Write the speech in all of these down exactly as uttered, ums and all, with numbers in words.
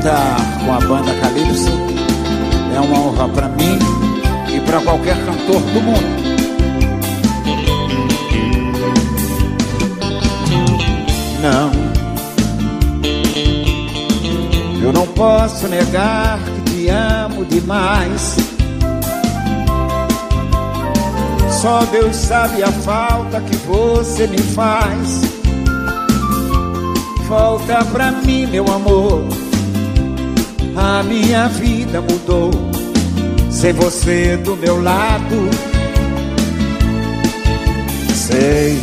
cantar com a banda Calypso é uma honra pra mim e pra qualquer cantor do mundo. Não, eu não posso negar que te amo demais. Só Deus sabe a falta que você me faz. Volta pra mim, meu amor. A minha vida mudou sem você do meu lado. Sei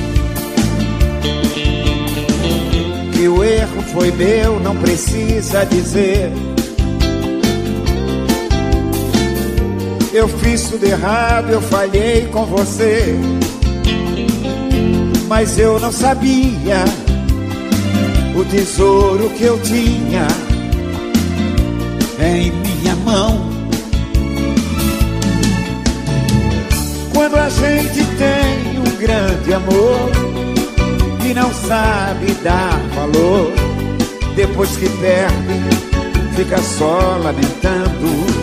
que o erro foi meu, não precisa dizer. Eu fiz tudo errado, eu falhei com você, mas eu não sabia o tesouro que eu tinha em minha mão. Quando a gente tem um grande amor e não sabe dar valor, depois que perde, fica só lamentando.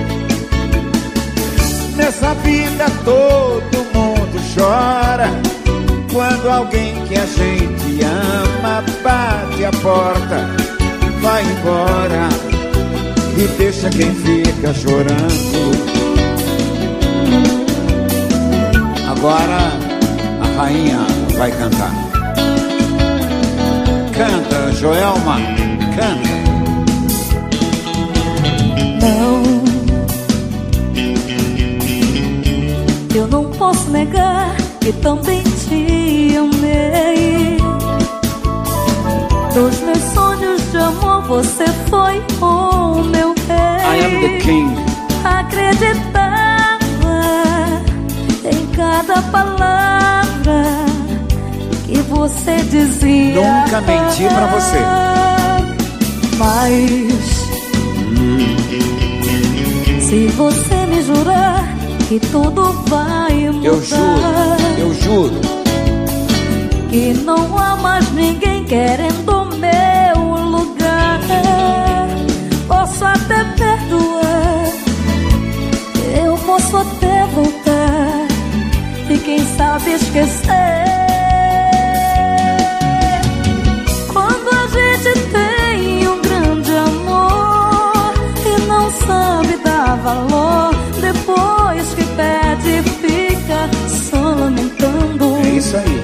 Nessa vida todo mundo chora quando alguém que a gente ama bate a porta, vai embora e deixa quem fica chorando. Agora a rainha vai cantar. Canta, Joelma, canta. Não, eu não posso negar que também te amei. Dos meus sonhos de amor você foi o meu rei. I am the king. Acreditava em cada palavra que você dizia. Nunca menti pra você. Mas hum. se você me jurar que tudo vai mudar, eu juro, eu juro que não há mais ninguém querendo meu lugar. Posso até perdoar, eu posso até voltar e quem sabe esquecer. Quando a gente tem um grande amor e não sabe dar valor, depois que perde fica só lamentando. É isso aí.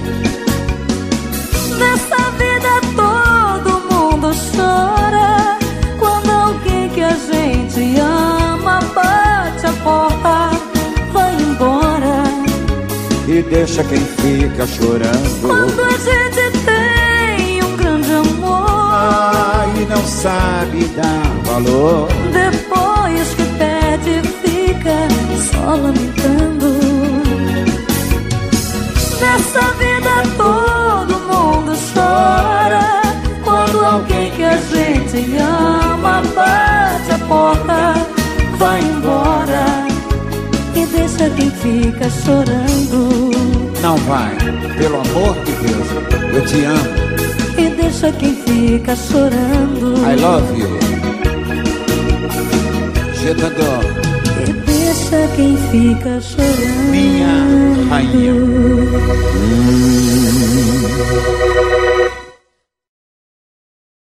Nessa vida todo mundo chora quando alguém que a gente ama bate a porta, vai embora e deixa quem fica chorando. Quando a gente tem um grande amor ah, e não sabe dar valor, depois que perde fica só lamentando. Nessa vida todo mundo chora quando alguém que a gente ama bate a porta, vai embora e deixa quem fica chorando. Não vai, pelo amor de Deus, eu te amo. E deixa quem fica chorando. I love you. Je t'adore. E deixa quem fica chorando. Minha rainha. Hum.